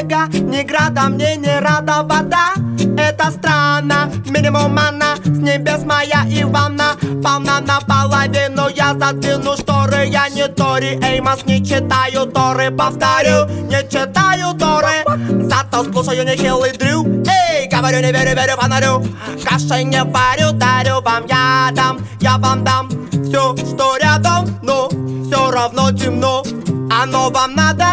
снега, ни града, мне не рада вода. Это странно, минимум манна, с небес моя и ванна полна наполовину, я задвину шторы. Я не Тори, Эймос, не читаю Торы. Повторю, не читаю Торы, зато слушаю нехилый дрю. Эй, говорю, не верю, верю фонарю. Кашей не варю, дарю вам я вам дам все, что рядом, но все равно темно. Оно вам надо?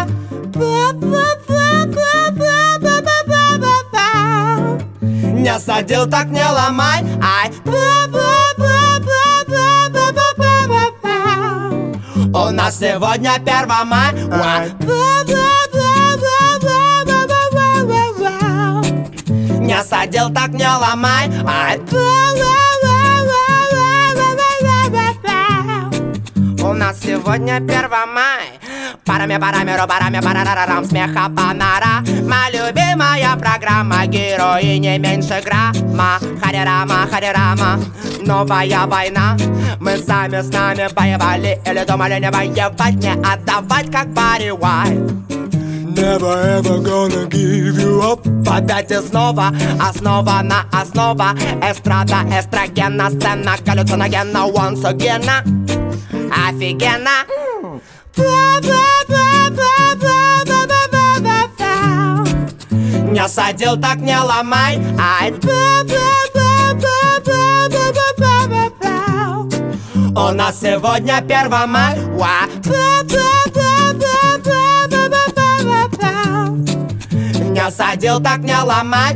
Не садил, так не ломай. Ай. У нас сегодня 1 мая. Не садил, так не ломай. Ай. У нас сегодня 1 мая. Парами, парарарам, смеха панара. Моя любимая программа, герои не меньше грамма. Харирама, новая война. Мы сами с нами воевали, или думали не воевать, не отдавать как Барри Уайт. Never ever gonna give you up. Опять и снова, основа эстрада, эстрогенна, сцена, галлюциногенна, once again. Офигенно. Не садил, так не ломай. Ай. У нас сегодня 1 мая. Не садил, так не ломай.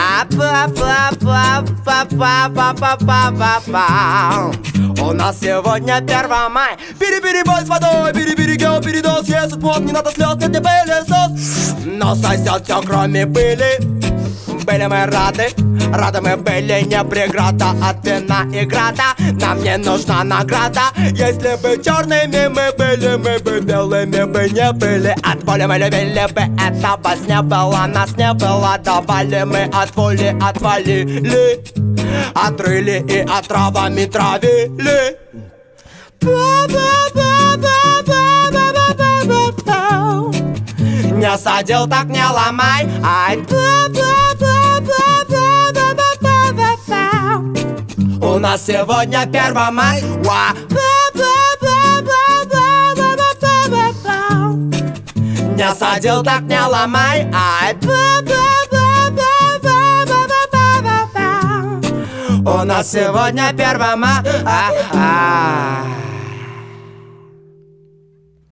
У нас сегодня 1 мая. Бери-бери, бой с водой, бери-бери, гео, передоз. Если плод, не надо слез, нет, не пылесос. Но сосет все, кроме пыли. Были мы рады мы были, не преграда от вина и града. Нам не нужна награда. Если бы черными мы были, мы бы белыми бы не были. От воли мы любили бы, этого не было, нас не было. Давали мы от воли, отвалили, отрыли и отравами травили. Не садил, так не ломай. Ай. У нас сегодня 1 мая. Не садил, так не ломай. Ай. У нас сегодня 1 мая.